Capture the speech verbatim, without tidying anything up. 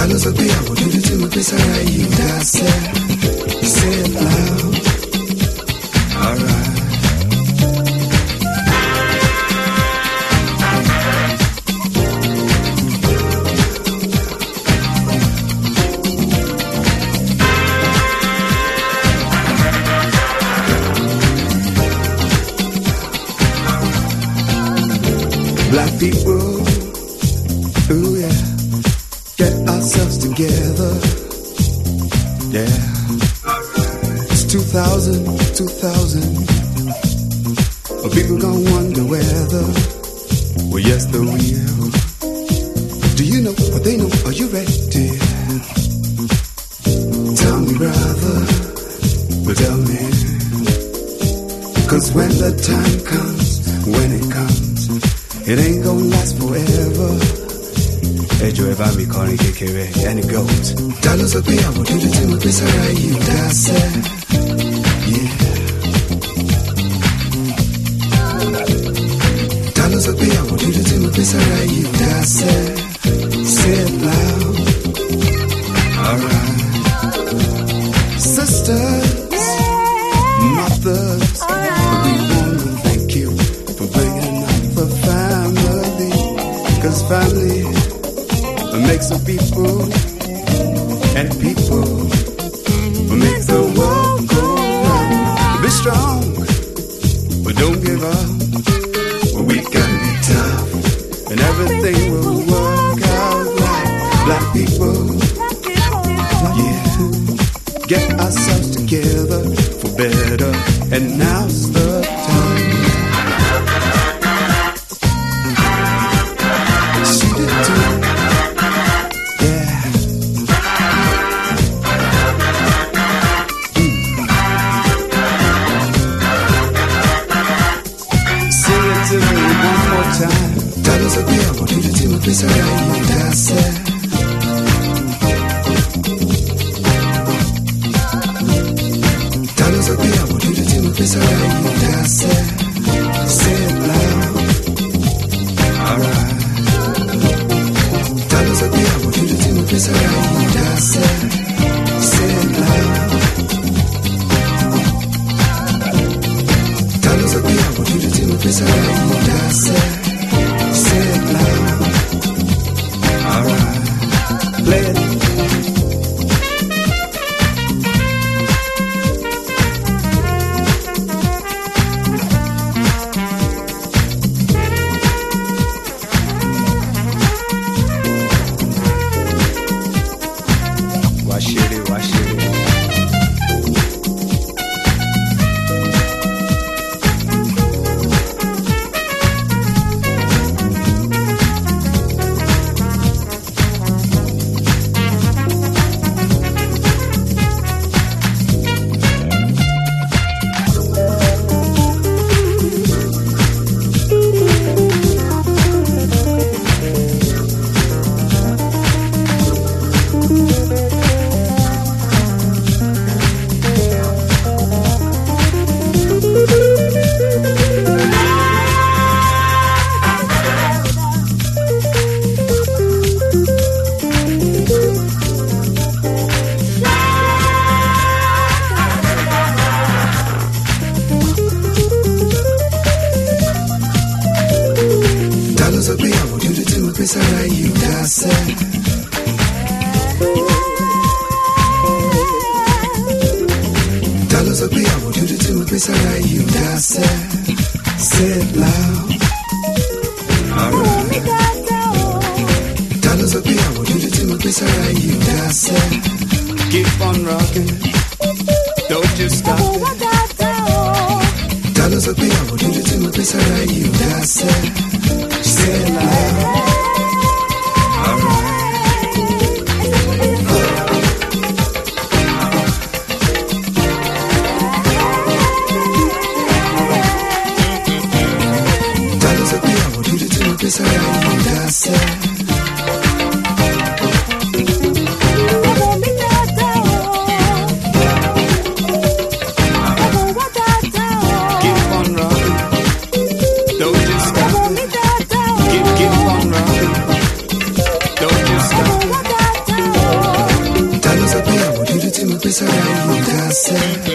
lo sappiamo, tutti tu mi penserai io da sé. Say it loud. Alright. Black people, ooh yeah, get ourselves together, yeah. It's two thousand, two thousand, but people gon' wonder whether, well yes they will. Do you know what they know? Are you ready? Tell me brother, well tell me, cause when the time comes, when it comes, it ain't gonna last forever. Ejo eba mi kọrin kékeré and it goes. Ta ló sọ pé àwọn dúdú tí mo gbé sára yìí dá sẹ́? Yeah. Ta ló sọ pé àwọn dúdú tí mo gbé sára yìí dá sẹ́? Say it loud. Alright. Sisters, mothers, we wanna thank you for bringing up the family, cause family makes the people, and people make the world go round. Be strong, but don't give up. Well, we gotta be tough, and everything will work out right. Black people, yeah, get ourselves together for better, and now's the time. Keep on pensarai in casa.